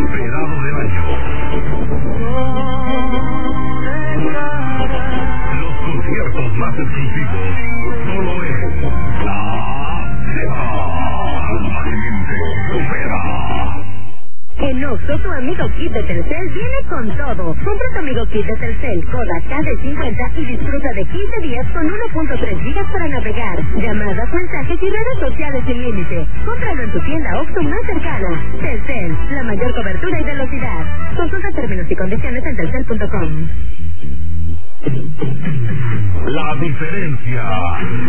esperado del año. Los conciertos más exclusivos solo en La Ceba. La gente supera. En Oxxo, tu amigo Kit de Telcel viene con todo. Compra tu amigo Kit de Telcel, Kodak KD50 y disfruta de 15 días con 1.3 gigas para navegar, llamadas, mensajes y redes sociales sin límite. Cómpralo en tu tienda Oxxo más cercana. Telcel, la mayor cobertura y velocidad. Consulta términos y condiciones en telcel.com. La diferencia.